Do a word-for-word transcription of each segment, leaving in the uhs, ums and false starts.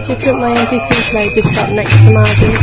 Just put my M P three player just up next to Margin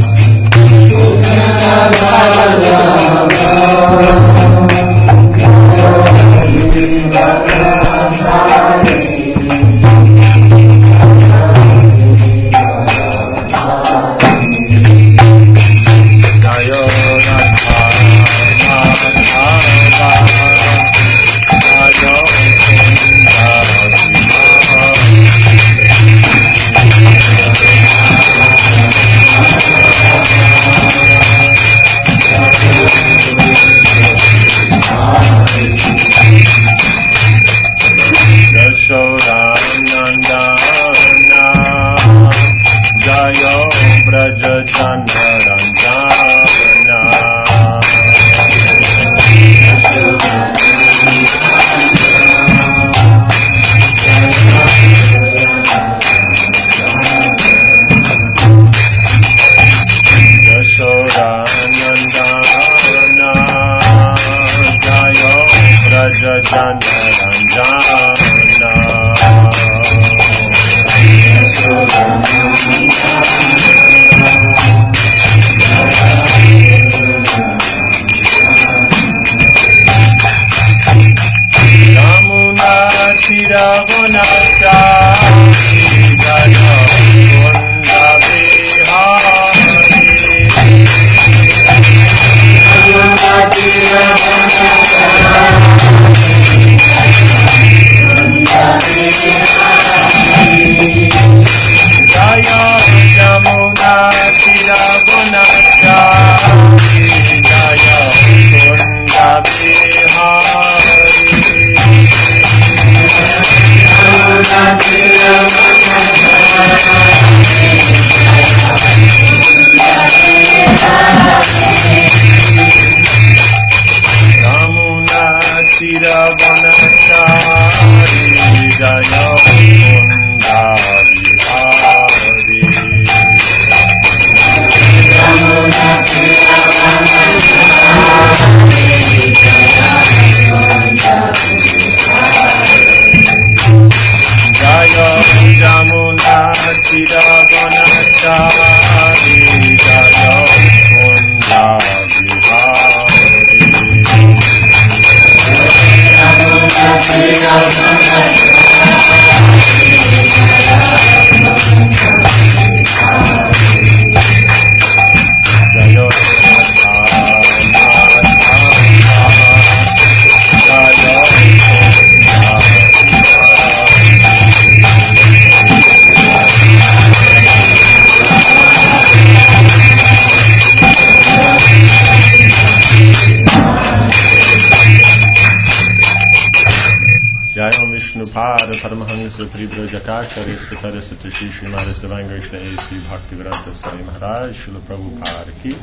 Pada Paramahansa Pribra Jakacharya Sthatara Satashi Srimad Devangrishna A C Bhaktivedanta Swami Maharaj Srila Prabhupada Ki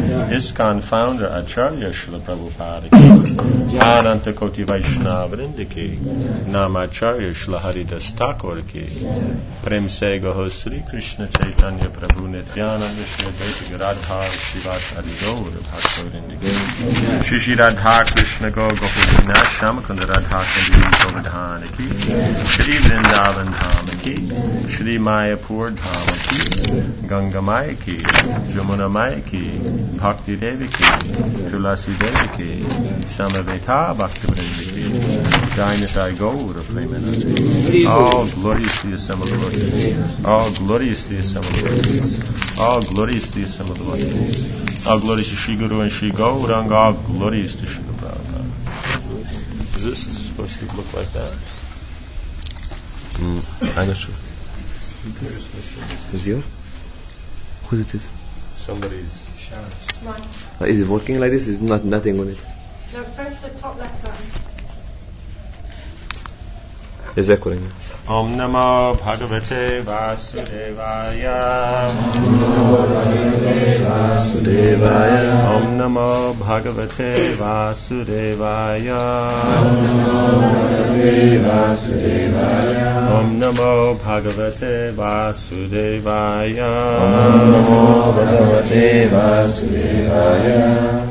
ISKCON Founder Acharya Srila Prabhupada Ki Ananta Koti Vaishnava Vrinda Ki Namacharya Srila Haridas Thakur Ki Prem Se Gaho Sri Krishna Chaitanya Prabhu Nityananda Shri Advaita Radha Shivas Adigaur Bhaktivedanta Ki Shri Shri Radha Krishna Go Gopalina Shamakunda Radha Kandi Govardhana Ki Shri Vrindavan Dhama Ki Shri Mayapur Dhama Ki Ganga Maya Ki Jamuna Maya Ki Bhakti Devi Ki Tulasi Devi Ki Samaveta Bhakti Vrinda Ki Jainatai Gaur of Premanandi. All glories to the assembled devotees. All glories to the assembled devotees. All glories to the assembled devotees. All glories to Shri Guru and Shri Gauranga. All glories to Shri Prabhupada. Is this supposed to look like that? Mm, I'm not sure. Is yours? Whose it is? Somebody's. Uh, is it working like this? Is not nothing on it? No, press the top left button. Is that correct? Om Namo Bhagavate Vasudevaya. Om Namo Bhagavate Vasudevaya. Om Namo Bhagavate Vasudevaya. Om Namo Bhagavate Vasudevaya.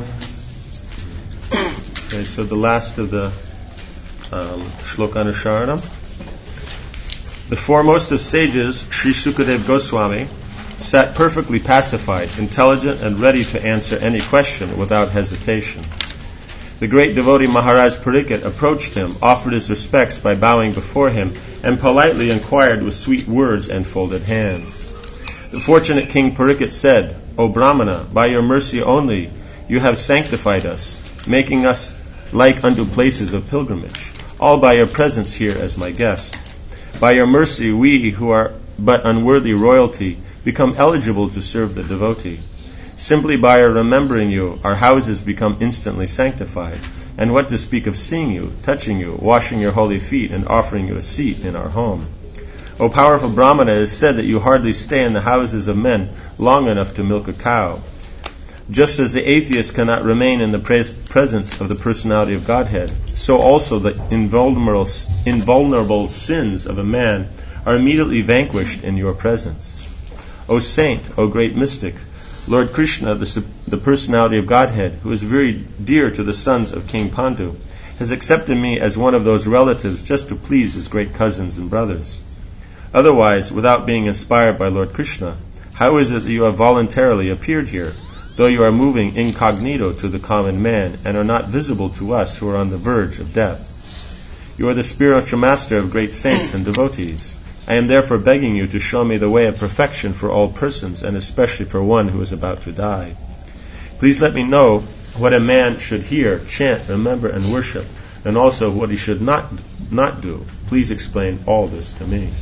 Okay, so the last of the um, Shloka Anusharanam. The foremost of sages, Sri Sukadeva Goswami, sat perfectly pacified, intelligent, and ready to answer any question without hesitation. The great devotee Maharaj Pariksit approached him, offered his respects by bowing before him, and politely inquired with sweet words and folded hands. The fortunate King Pariksit said, "O Brahmana, by your mercy only you have sanctified us, making us like unto places of pilgrimage, all by your presence here as my guest. By your mercy we, who are but unworthy royalty, become eligible to serve the devotee. Simply by our remembering you, our houses become instantly sanctified. And what to speak of seeing you, touching you, washing your holy feet, and offering you a seat in our home. O powerful Brahmana, it is said that you hardly stay in the houses of men long enough to milk a cow. Just as the atheist cannot remain in the pres- presence of the personality of Godhead, so also the invulnerable, invulnerable sins of a man are immediately vanquished in your presence. O saint, O great mystic, Lord Krishna, the, the personality of Godhead, who is very dear to the sons of King Pandu, has accepted me as one of those relatives just to please his great cousins and brothers. Otherwise, without being inspired by Lord Krishna, how is it that you have voluntarily appeared here, though you are moving incognito to the common man and are not visible to us who are on the verge of death? You are the spiritual master of great saints and devotees. I am therefore begging you to show me the way of perfection for all persons, and especially for one who is about to die. Please let me know what a man should hear, chant, remember, and worship, and also what he should not not do. Please explain all this to me."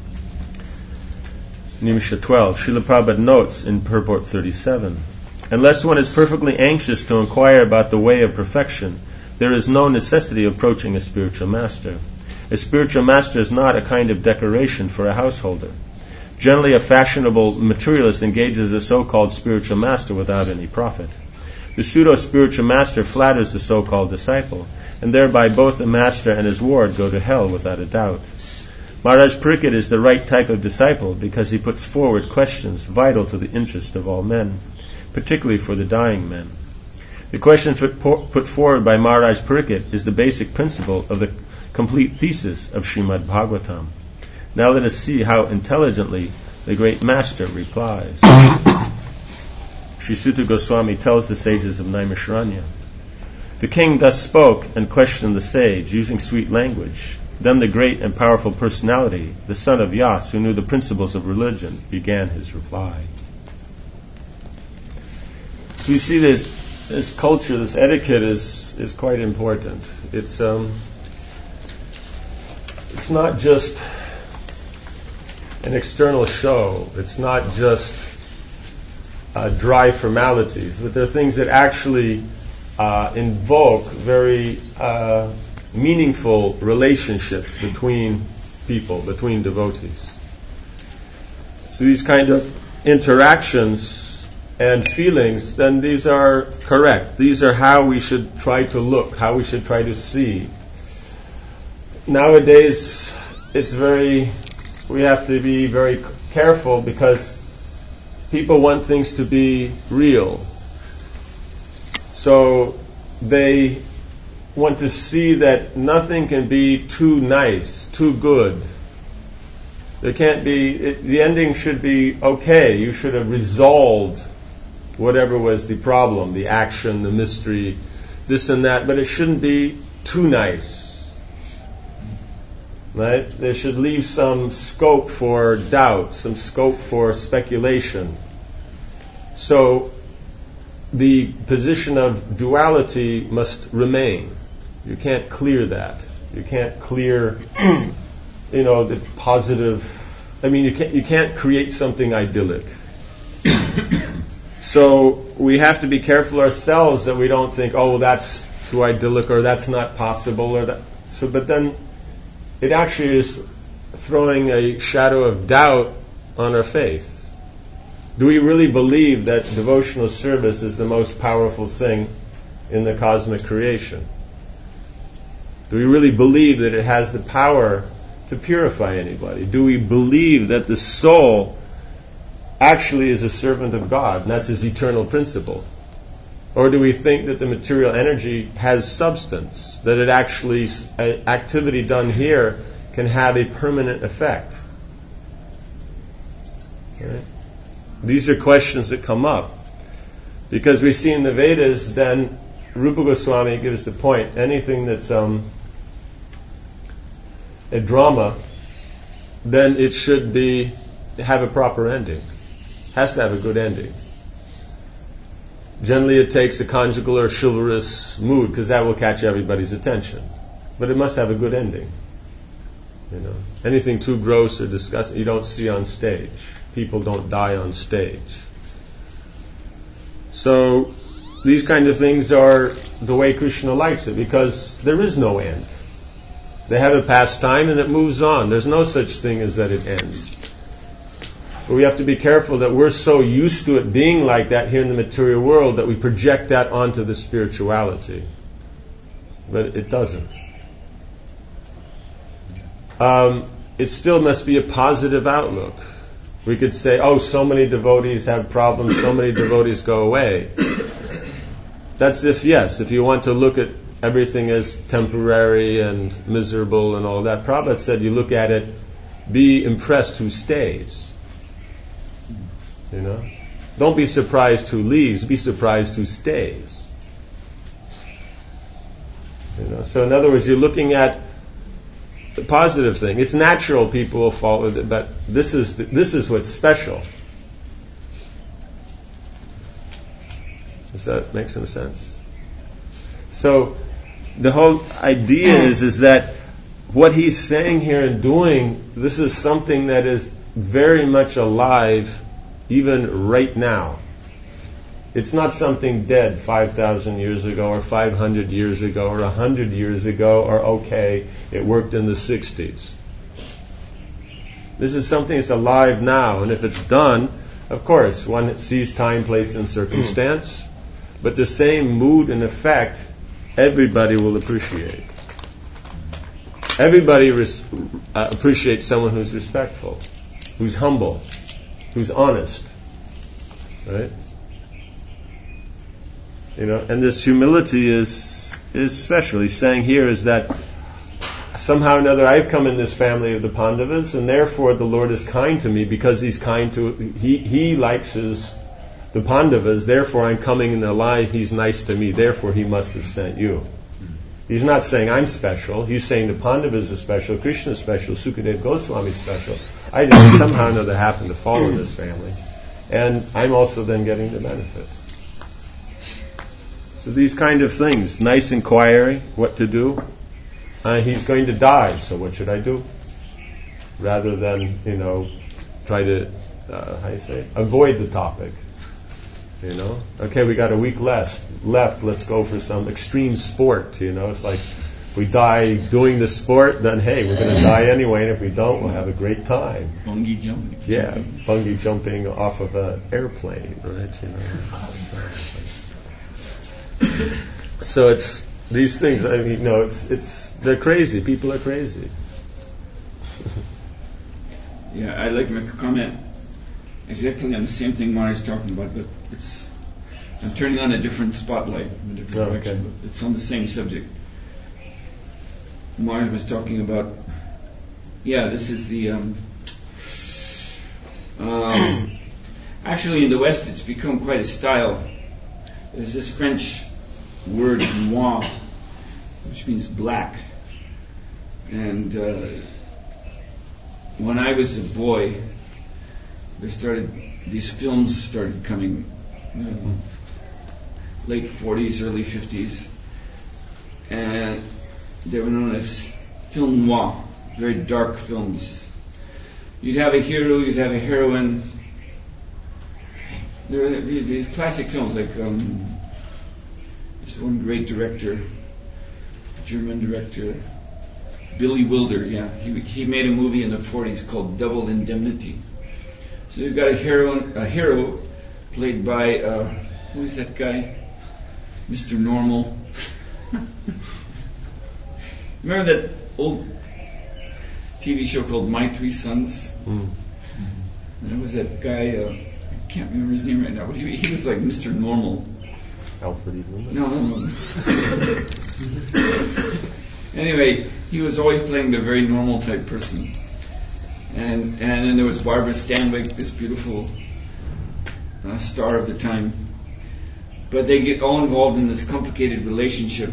Nimisha twelve. Srila Prabhupada notes in purport thirty-seven, "Unless one is perfectly anxious to inquire about the way of perfection, there is no necessity of approaching a spiritual master. A spiritual master is not a kind of decoration for a householder. Generally, a fashionable materialist engages a so-called spiritual master without any profit. The pseudo-spiritual master flatters the so-called disciple, and thereby both the master and his ward go to hell without a doubt. Maharaj Pariksit is the right type of disciple because he puts forward questions vital to the interest of all men, particularly for the dying men. The question put forward by Maharaj Pariksit is the basic principle of the complete thesis of Srimad Bhagavatam. Now let us see how intelligently the great master replies." Sri Suta Goswami tells the sages of Naimisharanya, "The king thus spoke and questioned the sage, using sweet language. Then the great and powerful personality, the son of Yas, who knew the principles of religion, began his reply." So we see this this culture, this etiquette is is quite important. It's um It's not just an external show. It's not just uh, dry formalities, but there are things that actually uh, invoke very uh, meaningful relationships between people, between devotees. So these kind of interactions and feelings, then these are correct. These are how we should try to look, how we should try to see. Nowadays, it's very, we have to be very careful because people want things to be real. So they want to see that nothing can be too nice, too good. There can't be, it, the ending should be okay. You should have resolved whatever was the problem, the action, the mystery, this and that, but it shouldn't be too nice. Right? There should leave some scope for doubt, some scope for speculation. So the position of duality must remain. You can't clear that. You can't clear, you know, the positive. I mean, you can't you can't create something idyllic. So we have to be careful ourselves that we don't think, oh, well, that's too idyllic, or that's not possible, or that. So, but then it actually is throwing a shadow of doubt on our faith. Do we really believe that devotional service is the most powerful thing in the cosmic creation? Do we really believe that it has the power to purify anybody? Do we believe that the soul actually is a servant of God, and that's his eternal principle? Or do we think that the material energy has substance, that it actually, activity done here can have a permanent effect? Right? These are questions that come up. Because we see in the Vedas, then Rupa Goswami gives the point, anything that's um, a drama, then it should be have a proper ending. Has to have a good ending. Generally it takes a conjugal or chivalrous mood because that will catch everybody's attention. But it must have a good ending. You know, anything too gross or disgusting you don't see on stage. People don't die on stage. So these kind of things are the way Krishna likes it because there is no end. They have a pastime and it moves on. There's no such thing as that it ends. But we have to be careful that we're so used to it being like that here in the material world that we project that onto the spirituality. But it doesn't. Um, it still must be a positive outlook. We could say, oh, so many devotees have problems, so many devotees go away. That's if, yes, if you want to look at everything as temporary and miserable and all that. Prabhupada said you look at it, be impressed who stays. You know? Don't be surprised who leaves, be surprised who stays. You know? So in other words, you're looking at the positive thing. It's natural people will fall with it, but this is the, this is what's special. Does that make some sense? So the whole idea is is that what he's saying here and doing, this is something that is very much alive even right now. It's not something dead five thousand years ago or five hundred years ago or one hundred years ago or okay, it worked in the sixties. This is something that's alive now, and if it's done, of course, one sees time, place, and circumstance, but the same mood and effect everybody will appreciate. Everybody res- uh, appreciates someone who's respectful, who's humble, who's honest, right? You know, and this humility is is special. He's saying here is that somehow or another I've come in this family of the Pandavas, and therefore the Lord is kind to me because He's kind to He He likes His the Pandavas. Therefore I'm coming in their life. He's nice to me. Therefore He must have sent you. He's not saying I'm special. He's saying the Pandavas are special, Krishna is special, Sukadeva Goswami is special. I just somehow or another happen to fall in this family, and I'm also then getting the benefit. So these kind of things, nice inquiry, what to do. Uh, he's going to die, so what should I do? Rather than, you know, try to, uh, how do you say it? Avoid the topic. You know? Okay, we got a week less left, let's go for some extreme sport, you know? It's like, if we die doing the sport, then hey, we're going to die anyway, and if we don't, we'll have a great time. Bungee jumping. Yeah, bungee jumping off of an airplane, right? You know? So it's these things. I mean, no, it's it's they're crazy. People are crazy. Yeah, I'd like to make a comment exactly on the same thing Mari's talking about, but it's I'm turning on a different spotlight in a different Oh, direction. okay. But it's on the same subject. Mars was talking about. Yeah, this is the. Um, um, actually, in the West, it's become quite a style. There's this French word noir, which means black. And uh, when I was a boy, there started these films started coming, you know, late forties, early fifties, and they were known as film noir, very dark films. You'd have a hero, you'd have a heroine. There are these classic films like um, this one great director, German director, Billy Wilder. Yeah, he he made a movie in the forties called Double Indemnity. So you've got a hero, a hero played by uh, who is that guy? Mister Normal. Remember that old T V show called My Three Sons? Mm. And it was that guy. Uh, I can't remember his name right now, but he, he was like Mister Normal. Alfred Edelman? No, no, no. Anyway, he was always playing the very normal type person. And and then there was Barbara Stanwyck, this beautiful uh, star of the time. But they get all involved in this complicated relationship,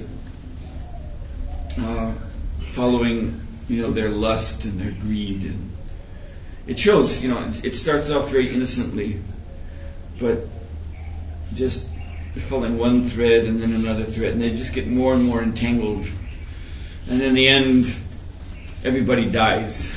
uh, following, you know, their lust and their greed, and it shows, you know, it, it starts off very innocently, but just following one thread and then another thread, and they just get more and more entangled, and in the end, everybody dies.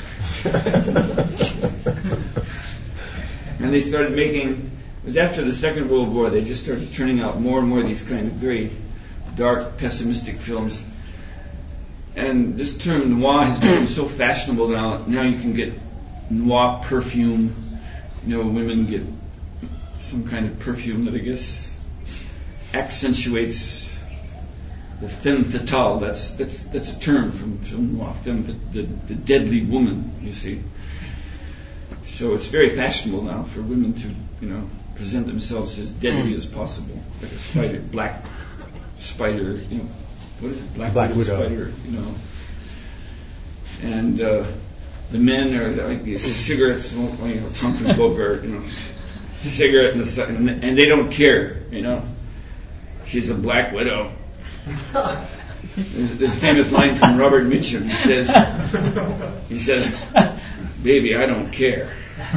And they started making, it was after the Second World War, they just started turning out more and more of these kind of very dark, pessimistic films. And this term noir has become so fashionable now. Now you can get noir perfume. You know, women get some kind of perfume that I guess accentuates the femme fatale. That's that's that's a term from film noir, femme, the, the deadly woman, you see. So it's very fashionable now for women to, you know, present themselves as deadly as possible, like a spider, black spider, you know, what is it, black, black widow, widow spider, you know. And uh, the men are like these cigarettes, you know, come from Bogart, you know, cigarette in the sun, and they don't care, you know. She's a black widow. There's this famous line from Robert Mitchum. He says, he says, "Baby, I don't care."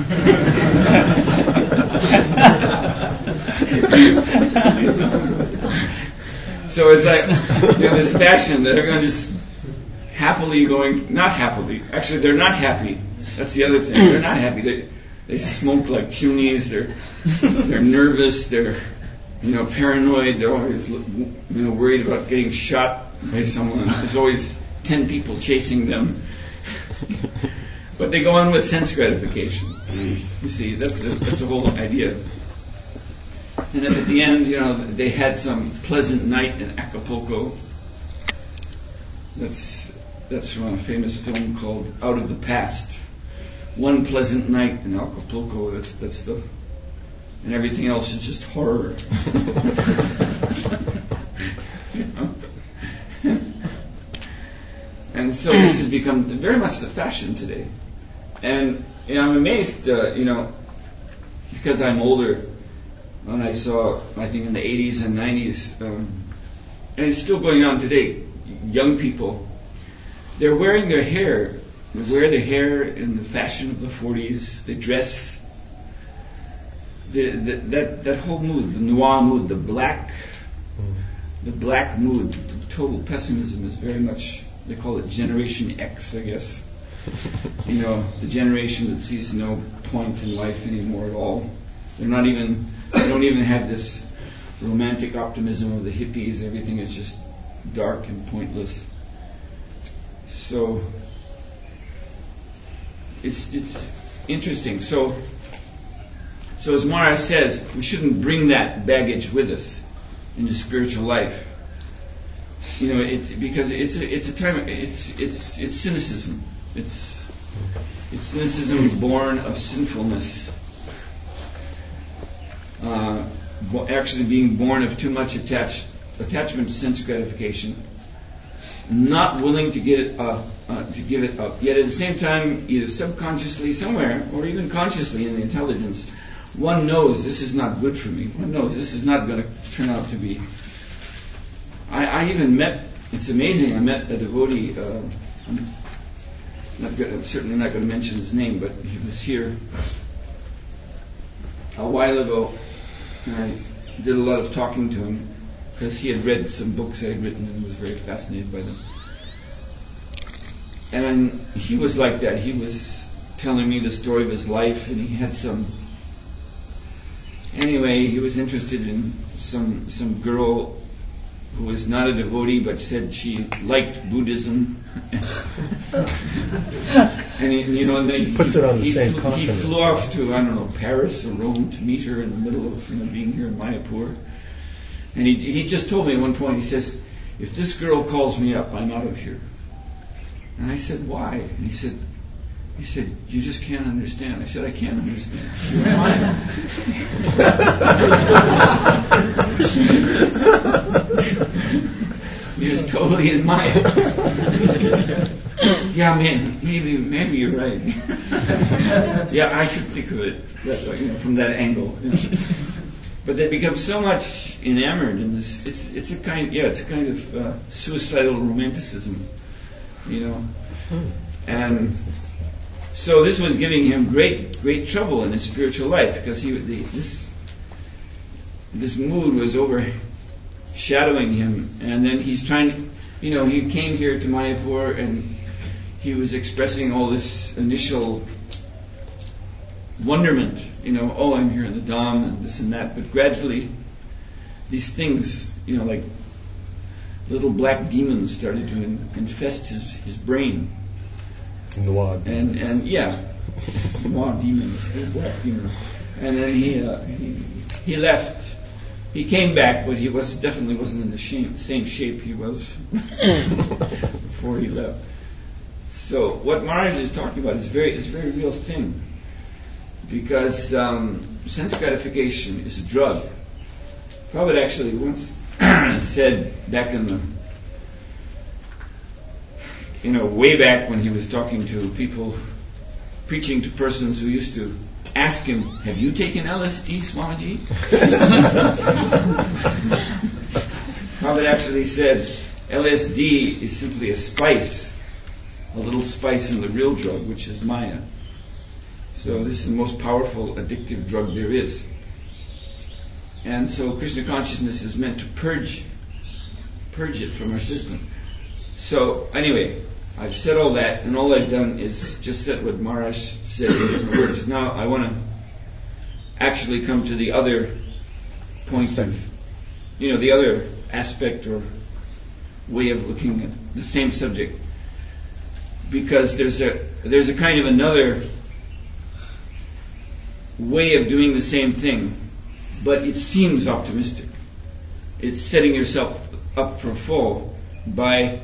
So it's like, you know, this fashion that they're going to just happily going, not happily, actually they're not happy. That's the other thing. They're not happy. They they smoke like chimneys. They're they're nervous. They're, you know, paranoid. They're always, you know, worried about getting shot by someone. There's always ten people chasing them. But they go on with sense gratification. You see, that's the, that's the whole idea. And then at the end, you know, they had some pleasant night in Acapulco. That's that's from a famous film called Out of the Past. One pleasant night in Acapulco. That's that's the, and everything else is just horror. You know? And so this has become very much the fashion today. And, and I'm amazed, uh, you know, because I'm older, when I saw, I think in the eighties and nineties, um, and it's still going on today, young people, they're wearing their hair, they wear their hair in the fashion of the forties, they dress, the, the, that, that whole mood, the noir mood, the black, the black mood, the total pessimism is very much, they call it Generation X, I guess. You know, the generation that sees no point in life anymore at all. They're not even, they don't even have this romantic optimism of the hippies. Everything is just dark and pointless. So, it's it's interesting. So, so as Mara says, we shouldn't bring that baggage with us into spiritual life. You know, it's because it's a, it's a time. It's it's it's cynicism. It's it's cynicism born of sinfulness. Uh, bo- actually, being born of too much attach, attachment to sense gratification, not willing to get it up, uh, to give it up. Yet at the same time, either subconsciously somewhere or even consciously in the intelligence, one knows this is not good for me. One knows this is not going to turn out to be. I, I even met, it's amazing, I met a devotee, uh, I'm, not good, I'm certainly not going to mention his name, but he was here a while ago, and I did a lot of talking to him, because he had read some books I had written and was very fascinated by them. And he was like that, he was telling me the story of his life, and he had some, anyway, he was interested in some some girl who was not a devotee but said she liked Buddhism. And he, you know, they, puts he, it on the he, same fl- continent. He flew off to, I don't know, Paris or Rome to meet her in the middle of, you know, being here in Mayapur. And he he just told me at one point, he says, if this girl calls me up, I'm out of here. And I said, why? And he said, he said, you just can't understand. I said, I can't understand. You're mine. He was totally in Maya. Yeah, man, maybe maybe you're right. Yeah, I should think of it that, you know, from that angle. You know. But they become so much enamored in this. It's it's a kind yeah it's a kind of uh, suicidal romanticism, you know. And so this was giving him great great trouble in his spiritual life, because he the, this this mood was overshadowing him. And then he's trying to, you know, he came here to Mayapur and he was expressing all this initial wonderment, you know, oh, I'm here in the Dham and this and that. But gradually, these things, you know, like little black demons started to in, infest his his brain. Noir. And and yeah, noir demons, little black demons. And then he uh, he he left. He came back, but he was definitely wasn't in the shame, same shape he was before he left. So what Maharaj is talking about is very is a very real thing, because um, sense gratification is a drug. Prabhupada actually once said back in the, you know, way back when he was talking to people, preaching to persons who used to ask him, have you taken L S D, Swamiji? Prabhupada actually said, L S D is simply a spice, a little spice in the real drug, which is Maya. So this is the most powerful addictive drug there is. And so Krishna consciousness is meant to purge, purge it from our system. So anyway, I've said all that, and all I've done is just said what Maharaj said in his words. Now I want to actually come to the other point of, you know, the other aspect or way of looking at the same subject, because there's a there's a kind of another way of doing the same thing, but it seems optimistic. It's setting yourself up for a fall by,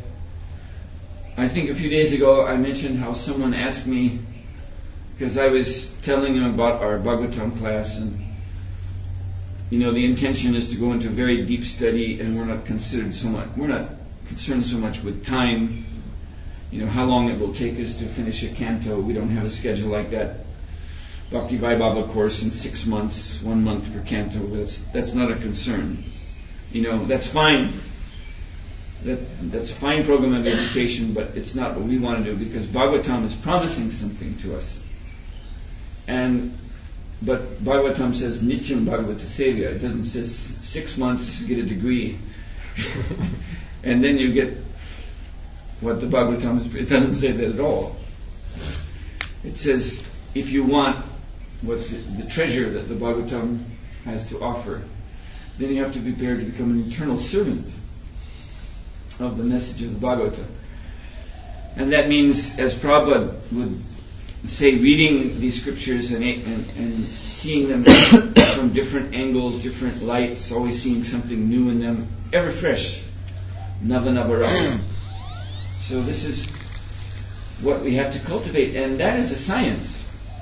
I think a few days ago I mentioned how someone asked me, because I was telling him about our Bhagavatam class, and you know, the intention is to go into a very deep study, and we're not considered so much we're not concerned so much with time, you know, how long it will take us to finish a canto. We don't have a schedule like that. Bhakti Vaibhava course in six months, one month per canto. That's that's not a concern. You know, that's fine. That that's a fine program of education, but it's not what we want to do, because Bhagavatam is promising something to us. And but Bhagavatam says Nityam Bhagavata Sevya. It doesn't say six months to get a degree, and then you get what the Bhagavatam is. It doesn't say that at all. It says if you want what the, the treasure that the Bhagavatam has to offer, then you have to be prepared to become an eternal servant of the message of the Bhagavatam. And that means, as Prabhupada would say, reading these scriptures and, and, and seeing them from different angles, different lights, always seeing something new in them, ever fresh. Nava Navaram. So this is what we have to cultivate, and that is a science.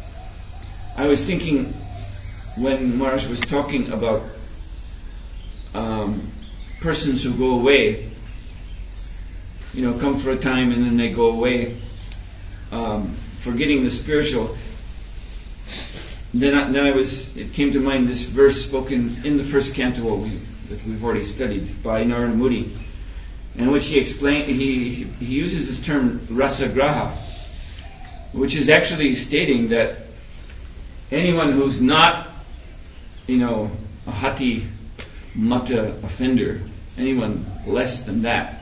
I was thinking when Maharaj was talking about um, persons who go away, you know, come for a time and then they go away, um, forgetting the spiritual. Then I, then I was, it came to mind this verse spoken in the first canto we, that we've already studied by Narada Muni, in which he explained, he he uses this term rasagraha, which is actually stating that anyone who's not, you know, a hati mata offender, anyone less than that,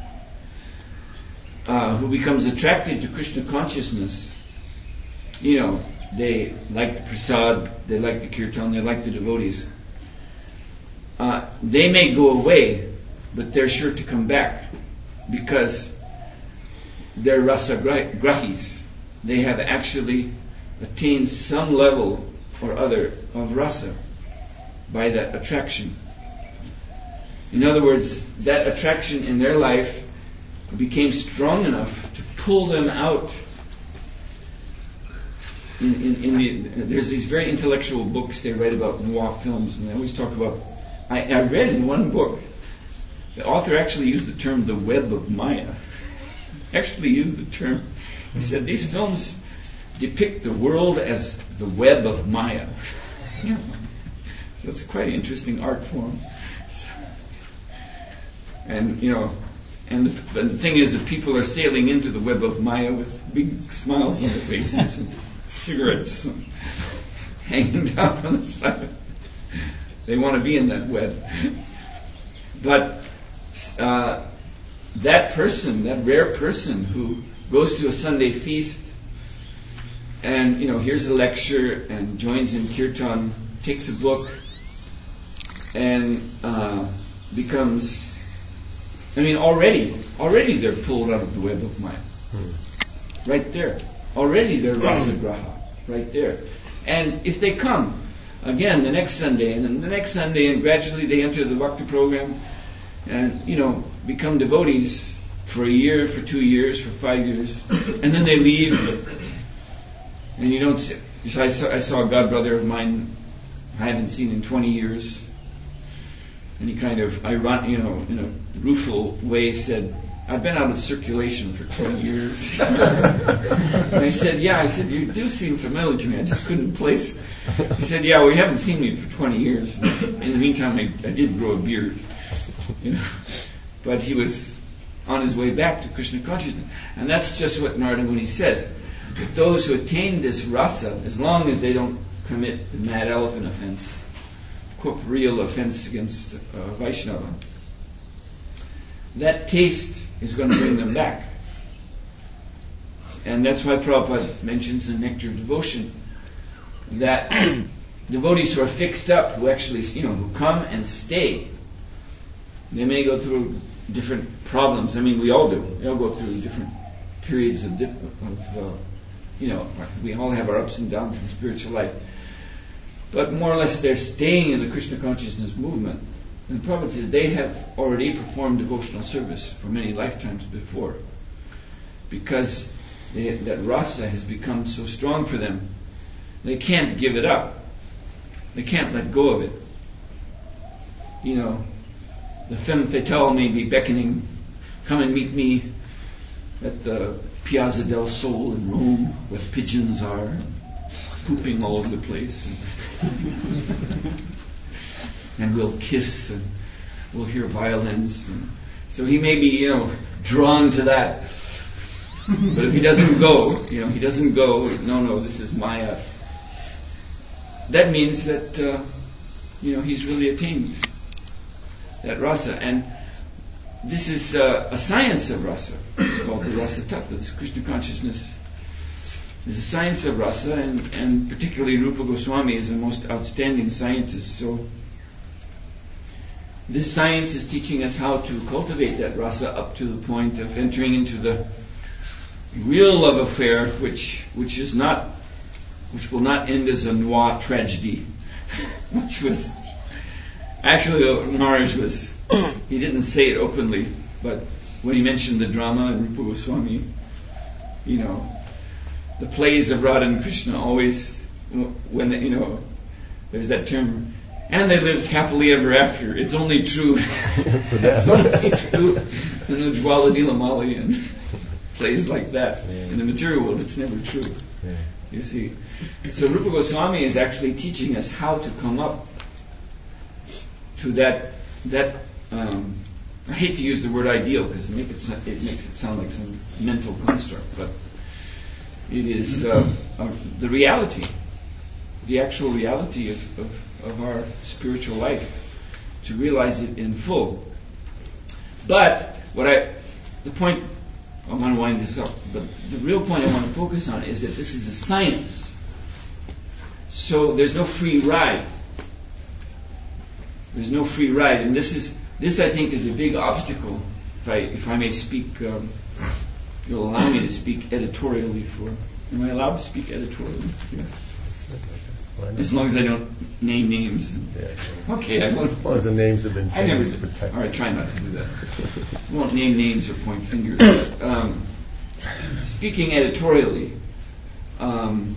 Uh, who becomes attracted to Krishna consciousness, you know, they like the prasad, they like the kirtan, they like the devotees. Uh, they may go away, but they're sure to come back, because they're rasa grahis. They have actually attained some level or other of rasa by that attraction. In other words, that attraction in their life became strong enough to pull them out. In, in, in the, there's these very intellectual books they write about noir films, and they always talk about. I, I read in one book, the author actually used the term "the web of Maya." actually used the term. He said these films depict the world as the web of Maya. Yeah. So it's quite an interesting art form. And, you know, and the, the thing is that people are sailing into the web of Maya with big smiles on their faces and cigarettes and hanging down from the side. They want to be in that web. But uh, that person, that rare person who goes to a Sunday feast and, you know, hears a lecture and joins in kirtan, takes a book, and uh, becomes, I mean, already, already they're pulled out of the web of Maya. Hmm. Right there. Already they're rasagraha. Right there. And if they come again the next Sunday, and then the next Sunday, and gradually they enter the Bhakti program, and, you know, become devotees for a year, for two years, for five years, and then they leave, and you don't see. So I saw, I saw a godbrother of mine I haven't seen in twenty years, and he kind of, iron, you know, in a rueful way said, "I've been out of circulation for twenty years." And I said, "Yeah." I said, "You do seem familiar to me. I just couldn't place." He said, "Yeah, well, you haven't seen me for twenty years. In the meantime, I, I did grow a beard, you know." But he was on his way back to Krishna consciousness, and that's just what Narada Muni says. That those who attain this rasa, as long as they don't commit the mad elephant offense, corporeal offense against uh, Vaishnava, that taste is going to bring them back. And that's why Prabhupada mentions in Nectar of Devotion that devotees who are fixed up, who actually, you know, who come and stay, they may go through different problems. I mean, we all do. We all go through different periods of, diff- of uh, you know, we all have our ups and downs in spiritual life. But more or less they're staying in the Krishna consciousness movement. And the Prabhupada says they have already performed devotional service for many lifetimes before, because they, that rasa has become so strong for them, they can't give it up. They can't let go of it. You know, the femme fatale may be beckoning, "Come and meet me at the Piazza del Sol in Rome, where pigeons are, and pooping all over the place. And, and we'll kiss, and we'll hear violins." And so he may be, you know, drawn to that. But if he doesn't go, you know, he doesn't go, no, no, this is Maya. That means that, uh, you know, he's really attained that rasa. And this is uh, a science of rasa. It's called the rasa tattva. This Krishna consciousness is a science of rasa, and, and particularly Rupa Goswami is the most outstanding scientist. So this science is teaching us how to cultivate that rasa up to the point of entering into the real love affair, which which is not, which will not end as a noir tragedy, which was actually Maharaj was. He didn't say it openly, but when he mentioned the drama in Rupa Goswami, you know, the plays of Radha and Krishna always, when, you know, there's that term, "and they lived happily ever after." It's only true. It's only true in Ujjwala Nilamali and plays like that. Yeah. In the material world, it's never true. Yeah. You see. So Rupa Goswami is actually teaching us how to come up to that, that um, I hate to use the word ideal because it, make it, it makes it sound like some mental construct, but it is uh, uh, the reality, the actual reality of, of, of our spiritual life, to realize it in full. But what I, the point, I want to wind this up, but the real point I want to focus on is that this is a science. So there's no free ride. There's no free ride, and this is this I think is a big obstacle. If I if I may speak, um, you'll allow me to speak editorially for. Am I allowed to speak editorially? Yeah. As long as I don't name names. Yeah. Okay, I won't. As long as the names have been changed. I never. Protect. All right, try not to do that. I won't name names or point fingers. But, um, speaking editorially, um,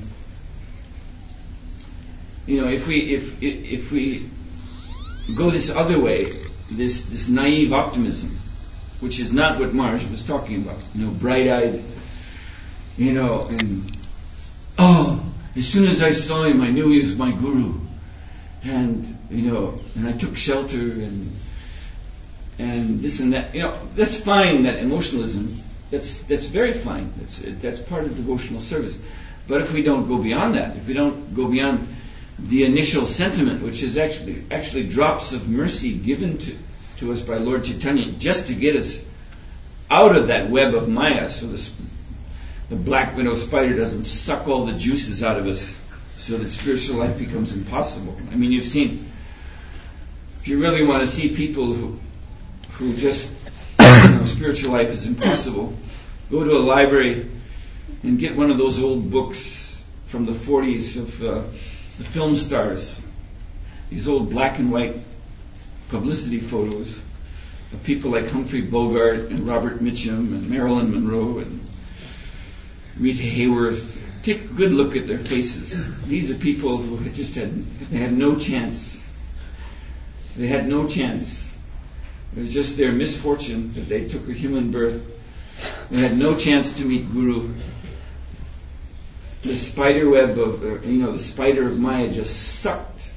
you know, if we if if we go this other way, this this naive optimism, which is not what Maharaj was talking about. You know, bright-eyed, you know, and oh, as soon as I saw him, I knew he was my guru, and you know, and I took shelter, and and this and that. You know, that's fine. That emotionalism, that's that's very fine. That's that's part of devotional service. But if we don't go beyond that, if we don't go beyond the initial sentiment, which is actually actually drops of mercy given to, to us by Lord Chaitanya, just to get us out of that web of Maya, so the, the black widow spider doesn't suck all the juices out of us, so that spiritual life becomes impossible. I mean, you've seen, if you really want to see people who who just, you know, spiritual life is impossible, go to a library and get one of those old books from the forties of uh, the film stars, these old black and white publicity photos of people like Humphrey Bogart and Robert Mitchum and Marilyn Monroe and Rita Hayworth. Take a good look at their faces. These are people who had just had, they had no chance. They had no chance. It was just their misfortune that they took a human birth. They had no chance to meet Guru. The spider web of, or, you know, the spider of Maya just sucked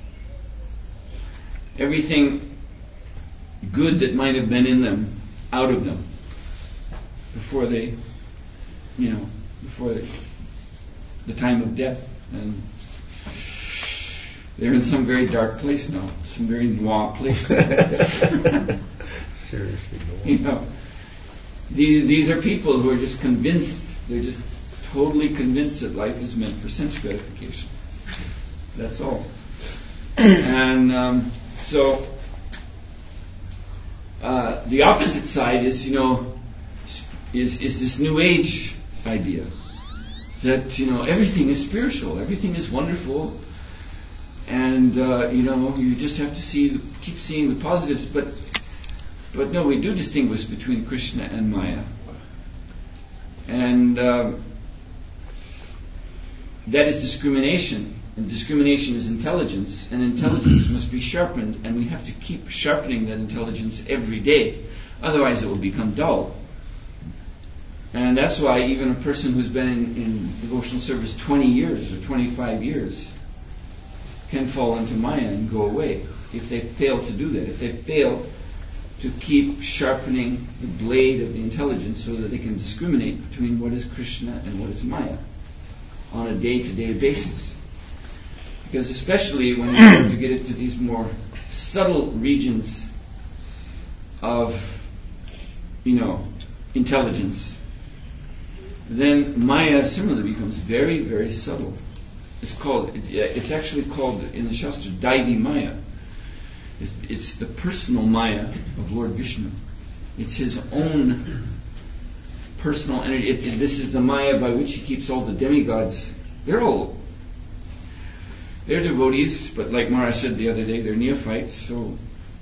everything good that might have been in them out of them before they, you know, before they, the time of death. And they're in some very dark place now, some very noir place. Seriously, noir. You know, these, these are people who are just convinced, they're just totally convinced that life is meant for sense gratification. That's all. And um, so uh, the opposite side is, you know, is is this New Age idea that, you know, everything is spiritual, everything is wonderful, and uh, you know, you just have to see, the, keep seeing the positives. But but no, we do distinguish between Krishna and Maya, and um, that is discrimination, and discrimination is intelligence, and intelligence must be sharpened, and we have to keep sharpening that intelligence every day, otherwise it will become dull. And that's why even a person who's been in, in devotional service twenty years or twenty-five years can fall into Maya and go away if they fail to do that, if they fail to keep sharpening the blade of the intelligence so that they can discriminate between what is Krishna and what is Maya on a day-to-day basis. Because especially when you start to get into these more subtle regions of, you know, intelligence, then Maya similarly becomes very, very subtle. It's called, it, it's actually called in the Shastra Daivi Maya. It's, it's the personal Maya of Lord Vishnu. It's his own personal energy. It, it, this is the Maya by which he keeps all the demigods. They're all, they're devotees, but like Maharaj said the other day, they're neophytes, so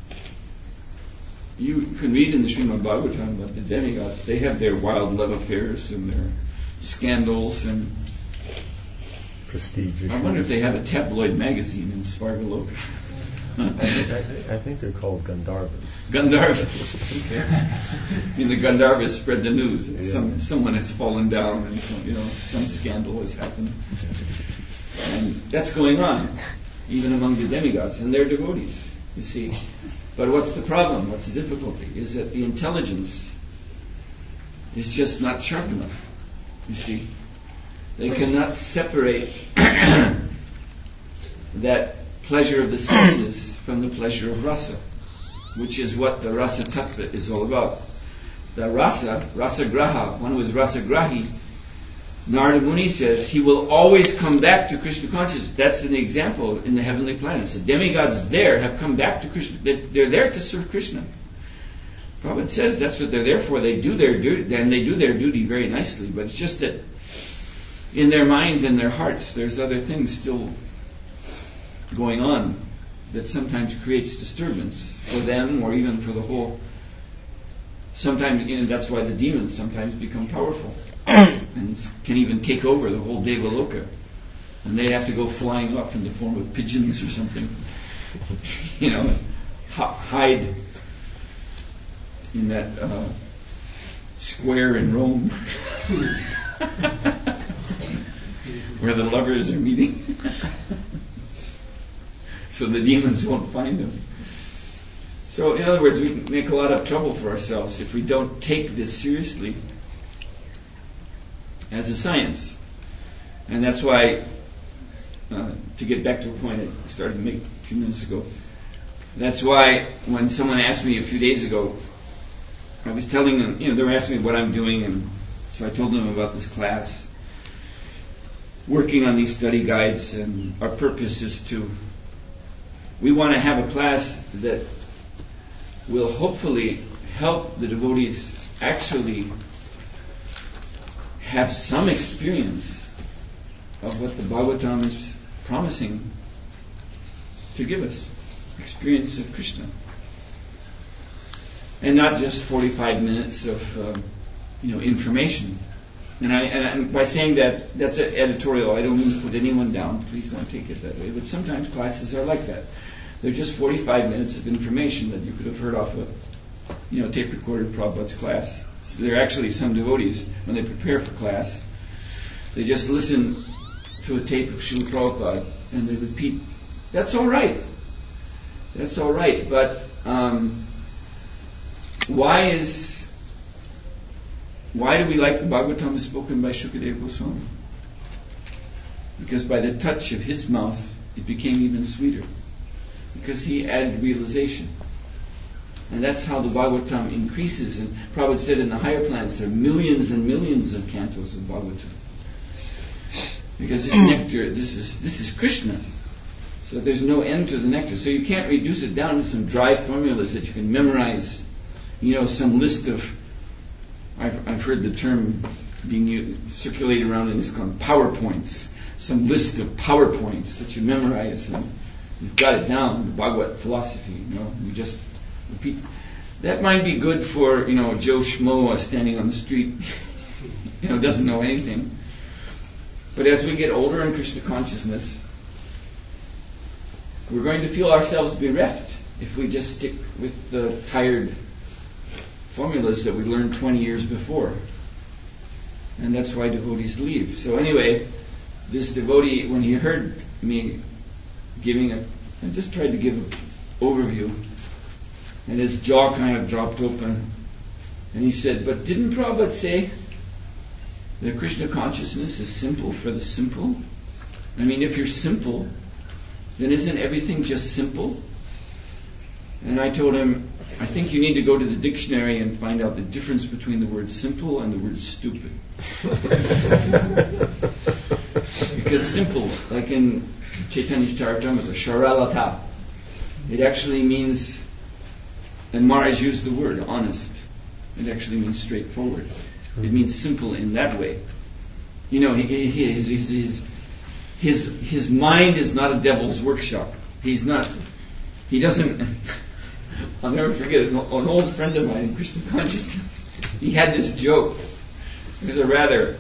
you can read in the Srimad Bhagavatam about the demigods. They have their wild love affairs and their scandals and prestige. I wonder if they have a tabloid magazine in Svargaloka. I, I, I think they're called Gandharvas. Gandharvas. I mean, the Gandharvas spread the news. Yeah. Some someone has fallen down, and some, you know, some scandal has happened, and that's going on, even among the demigods, and they're devotees. You see, but what's the problem? What's the difficulty? Is that the intelligence is just not sharp enough. You see, they cannot separate that pleasure of the senses from the pleasure of rasa, which is what the rasa tattva is all about. The rasa, rasa graha, one who is rasa grahi, Narada Muni says he will always come back to Krishna consciousness. That's an example in the heavenly planets. The demigods there have come back to Krishna. They're there to serve Krishna. Prabhupada says that's what they're there for. They do their duty, and they do their duty very nicely. But it's just that in their minds and their hearts, there's other things still going on that sometimes creates disturbance for them or even for the whole. Sometimes, you know, that's why the demons sometimes become powerful and can even take over the whole Devaloka. And they have to go flying up in the form of pigeons or something, you know, h- hide in that uh, square in Rome where the lovers are meeting so the demons won't find them. So in other words, we can make a lot of trouble for ourselves if we don't take this seriously as a science. And that's why, uh, to get back to a point I started to make a few minutes ago, that's why when someone asked me a few days ago, I was telling them, you know, they were asking me what I'm doing, and so I told them about this class, working on these study guides, and our purpose is to, we want to have a class that will hopefully help the devotees actually have some experience of what the Bhagavatam is promising to give us. Experience of Krishna. And not just forty-five minutes of uh, you know, information. And, I, and by saying that, that's an editorial. I don't mean to put anyone down. Please don't take it that way. But sometimes classes are like that. They're just forty-five minutes of information that you could have heard off a you know, tape recorded Prabhupada's class. So there are actually some devotees, when they prepare for class, they just listen to a tape of Srila Prabhupada and they repeat. That's all right. That's all right. But um, why is why do we like the Bhagavatam spoken by Shukadeva Goswami? Because by the touch of his mouth, it became even sweeter. Because he added realization. And that's how the Bhagavatam increases. And Prabhupada said in the higher planets there are millions and millions of cantos of Bhagavatam. Because this nectar, this is this is Krishna. So there's no end to the nectar. So you can't reduce it down to some dry formulas that you can memorize. You know, some list of, I've, I've heard the term being used, circulated around in this called PowerPoints. Some list of PowerPoints that you memorize and you've got it down, the Bhagavad philosophy, you know, you just repeat. That might be good for, you know, Joe Schmo standing on the street, you know, doesn't know anything. But as we get older in Krishna consciousness, we're going to feel ourselves bereft if we just stick with the tired formulas that we learned twenty years before. And that's why devotees leave. So anyway, this devotee, when he heard me giving a, I just tried to give an overview, and his jaw kind of dropped open, and he said, but didn't Prabhupada say that Krishna consciousness is simple for the simple? I mean, if you're simple, then isn't everything just simple? And I told him, I think you need to go to the dictionary and find out the difference between the word simple and the word stupid. Because simple, like in Chaitanya Charitamrita, Sharalata, it actually means, and Maharaj used the word honest, it actually means straightforward. It means simple in that way. You know, he, he, his, his, his, his mind is not a devil's workshop. He's not, he doesn't, I'll never forget it, an old friend of mine in Krishna consciousness, he had this joke. It was a rather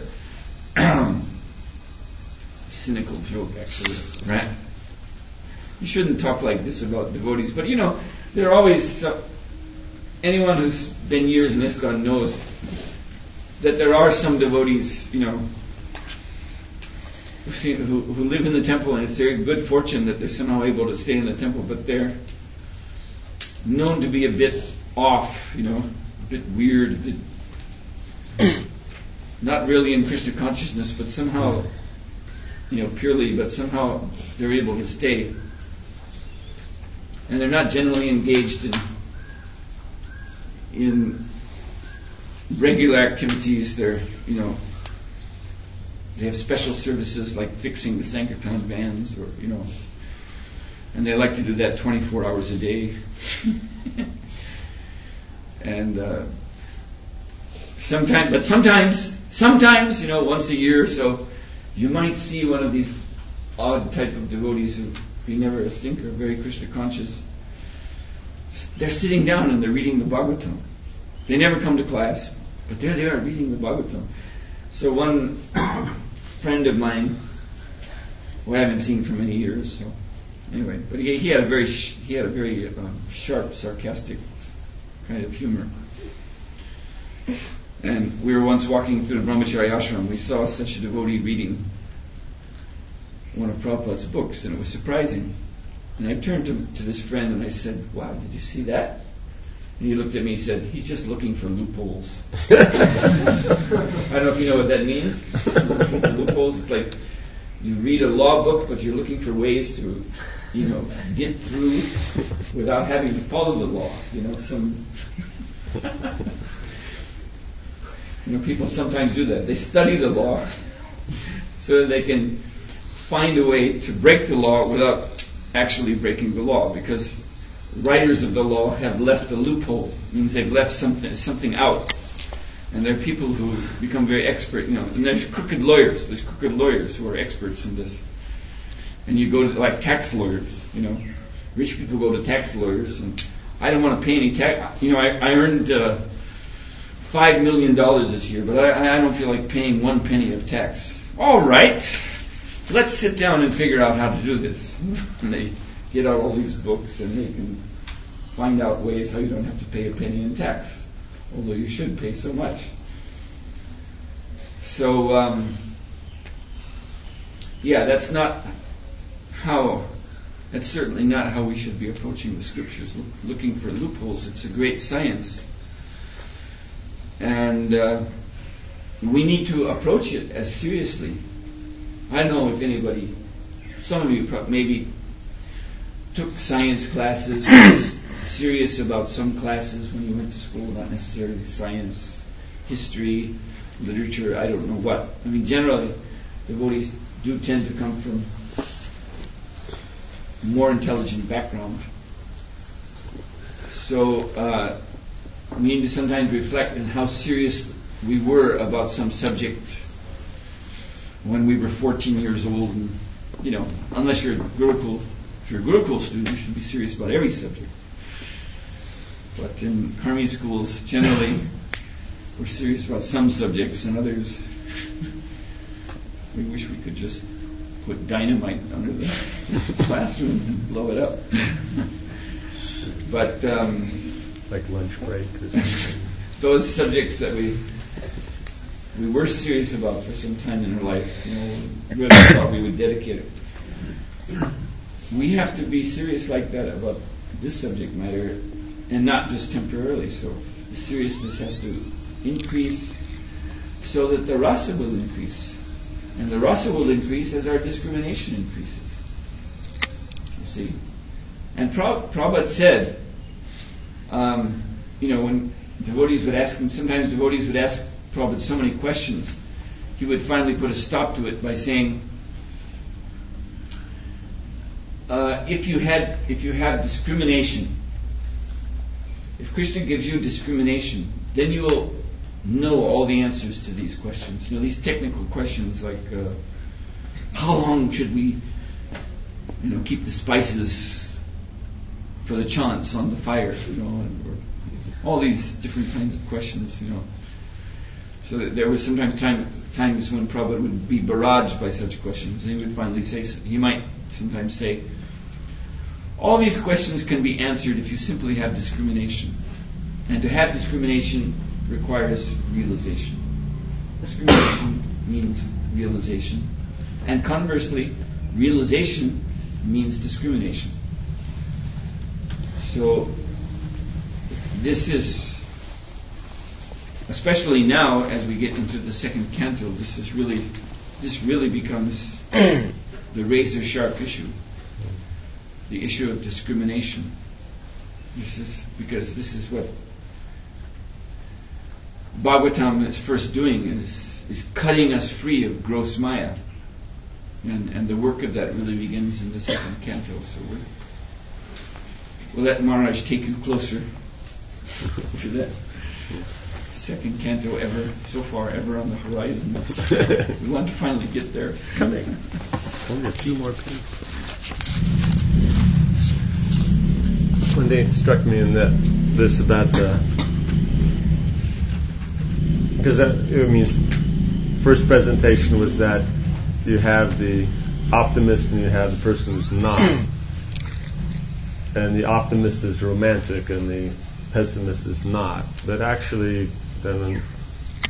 cynical joke, actually. Right? You shouldn't talk like this about devotees, but you know, there are always, uh, anyone who's been years in ISKCON knows that there are some devotees, you know, who, see, who, who live in the temple, and it's their good fortune that they're somehow able to stay in the temple, but they're known to be a bit off, you know, a bit weird, a bit not really in Krishna consciousness, but somehow, you know, purely, but somehow they're able to stay. And they're not generally engaged in in regular activities. They're, you know, they have special services like fixing the Sankirtan vans, or, you know, and they like to do that twenty-four hours a day. and uh, sometimes, but sometimes, sometimes, you know, once a year or so, you might see one of these odd type of devotees who you never think are very Krishna conscious. They're sitting down and they're reading the Bhagavatam. They never come to class, but there they are reading the Bhagavatam. So one friend of mine, who I haven't seen for many years, so anyway, but he, he had a very sh- he had a very um, sharp, sarcastic kind of humor. And we were once walking through the Brahmachari ashram. We saw such a devotee reading one of Prabhupada's books, and it was surprising. And I turned to, to this friend and I said, "Wow, did you see that?" And he looked at me and said, "He's just looking for loopholes." I don't know if you know what that means. Looking for loopholes. It's like you read a law book, but you're looking for ways to, you know, get through without having to follow the law. You know, some. You know, people sometimes do that. They study the law so that they can find a way to break the law without actually breaking the law, because writers of the law have left a loophole. It means they've left something something out. And there are people who become very expert, you know, and there's crooked lawyers. There's crooked lawyers who are experts in this. And you go to, like, tax lawyers, you know. Rich people go to tax lawyers, and I don't want to pay any tax. You know, I, I earned uh, five million dollars this year, but I, I don't feel like paying one penny of tax. All right, let's sit down and figure out how to do this. And they get out all these books, and they can find out ways how you don't have to pay a penny in tax, although you should pay so much. So, um, yeah, that's not how, that's certainly not how we should be approaching the scriptures, look, looking for loopholes. It's a great science. And uh, we need to approach it as seriously. I don't know if anybody, some of you pro- maybe took science classes, was serious about some classes when you went to school, not necessarily science, history, literature, I don't know what. I mean, generally, devotees do tend to come from a more intelligent background. So, uh, we need to sometimes reflect on how serious we were about some subject when we were fourteen years old. And, you know, unless you're a Gurukul, if you're a Gurukul student, you should be serious about every subject. But in Karmi schools, generally, we're serious about some subjects, and others, we wish we could just put dynamite under the classroom and blow it up. But um, like lunch break or something. Those subjects that we we were serious about for some time in our life, you know, really thought we would dedicate it. We have to be serious like that about this subject matter, and not just temporarily. So the seriousness has to increase so that the rasa will increase. And the rasa will increase as our discrimination increases. You see? And Prabhupada said, um, you know, when devotees would ask him, sometimes devotees would ask Prabhupada so many questions, he would finally put a stop to it by saying, uh, if you had, if you have discrimination, if Krishna gives you discrimination, then you will know all the answers to these questions. You know, these technical questions like, uh, how long should we, you know, keep the spices for the chants on the fire, you know, and, or all these different kinds of questions, you know. So that there was sometimes time, times when Prabhupada would be barraged by such questions, and he would finally say, he might sometimes say, all these questions can be answered if you simply have discrimination. And to have discrimination requires realization. Discrimination means realization. And conversely, realization means discrimination. So this is, especially now as we get into the second canto, this is really, this really becomes the razor sharp issue, the issue of discrimination. This is because this is what Bhagavatam is first doing, is is cutting us free of gross maya, and and the work of that really begins in the second canto. So we're, we'll let Maharaj take you closer to that second canto ever, so far ever on the horizon. We want to finally get there. It's coming. Only a few more pages. One day it struck me in that this about the, because that, it means first presentation was that you have the optimist and you have the person who's not, and the optimist is romantic and the pessimist is not. But actually, then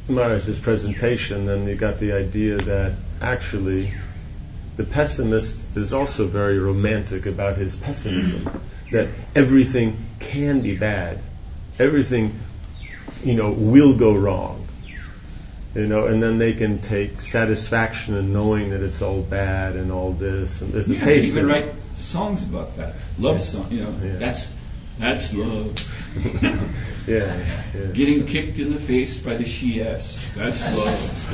Maharaj's presentation, then you got the idea that actually the pessimist is also very romantic about his pessimism, that everything can be bad, everything, you know, will go wrong, you know, and then they can take satisfaction in knowing that it's all bad and all this, and there's a yeah, taste. You even in write songs about that, love yeah. song. You know, yeah. that's that's love. yeah, yeah. Getting kicked in the face by the she-ass, that's love.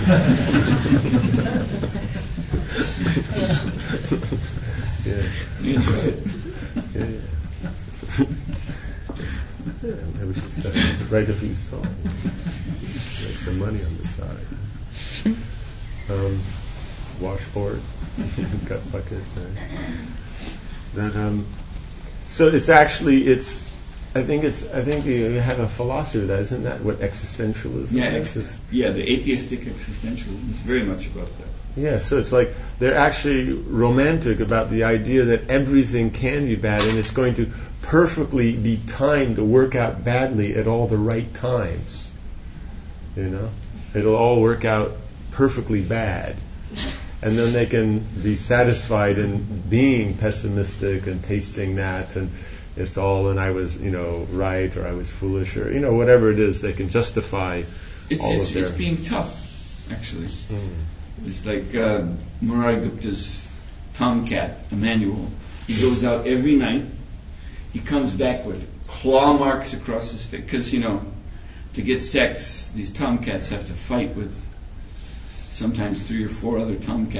yeah. That's right. Yeah, yeah. Yeah, maybe we should start write a few songs, make some money on the side. Um, washboard, gut bucket. Right? Then, um, so it's actually it's. I think it's. I think you have a philosophy of that, isn't that what existentialism Yeah, is? ex- yeah. The atheistic existentialism is very much about that. Yeah, so it's like they're actually romantic about the idea that everything can be bad and it's going to perfectly be timed to work out badly at all the right times. You know? It'll all work out perfectly bad. And then they can be satisfied in being pessimistic and tasting that, and it's all, and I was, you know, right, or I was foolish, or, you know, whatever it is, they can justify It's all it's, of their... it's being tough, actually. Mm. It's like uh, Murari Gupta's tomcat, Emmanuel. He goes out every night. He comes back with claw marks across his face. Because, you know, to get sex, these tomcats have to fight with sometimes three or four other tomcats.